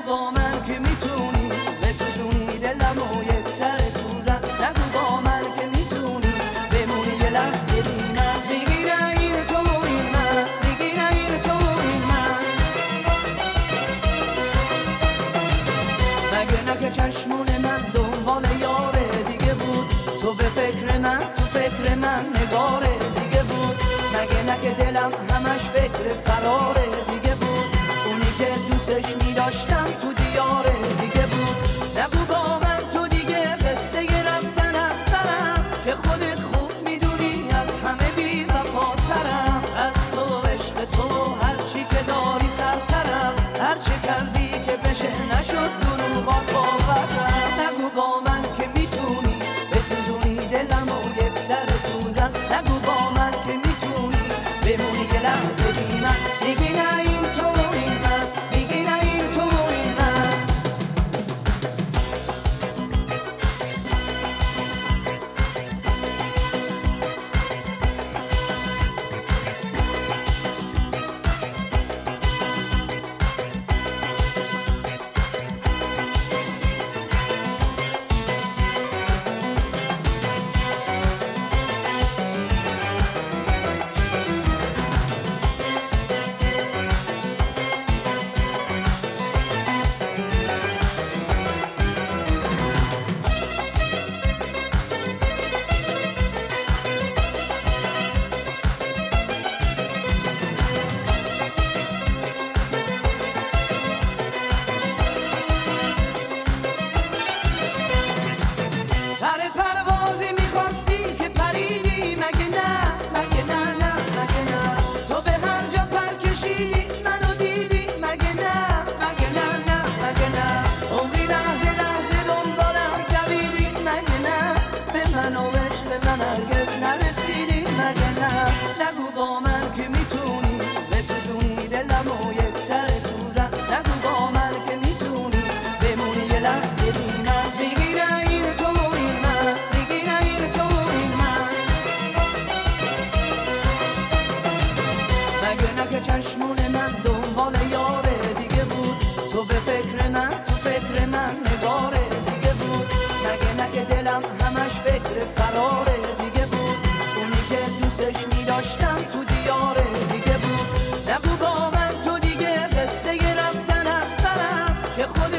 با من که میتونی بسوزونی دلم و یک سر سوزن. نگو با من که میتونی بمونی یه لحظه بی من. میگی نه این تو و این من، میگی نه این تو و این من. مگه نه که چشمون من دنبال یاره دیگه بود، تو به فکر من، تو فکر من نگاره دیگه بود. مگه نه که دلم همش فکر فراره دیگه بود، اونی که دوستش میداشتم تو دیاره دیگه بود. نگو با من تو دیگه قصه رفتن افترم، که خودت خوب میدونی از همه بی وفاترم. از تو عشق تو هرچی که داری سرترم، هرچی کردی که بشه نشد دروغات باورم. نگو با من که میتونی بسوزونی دلم و یک سر سوزن. نگو با من که میتونی بمونی یه لحظه بی من. میگی نه این تو و این من، میگی نه این تو و این من. نگو با من که میتونی بسوزونی دلم و یک سر سوزن. نگو با من که میتونی بمونی یه لحظه بی من. میگی نه این تو و این من، میگی نه این تو و این من. مگه نه که چشمون من دنبال یاره دیگه بود، تو به فکر من، تو فکر من نگاره دیگه بود. مگه نه که دلم همش فکر فراره دیگه بود، اونی که دوستش میداشتم تو دیاره دیگه بود. نگو با من تو دیگه قصه رفتن افترم، که خود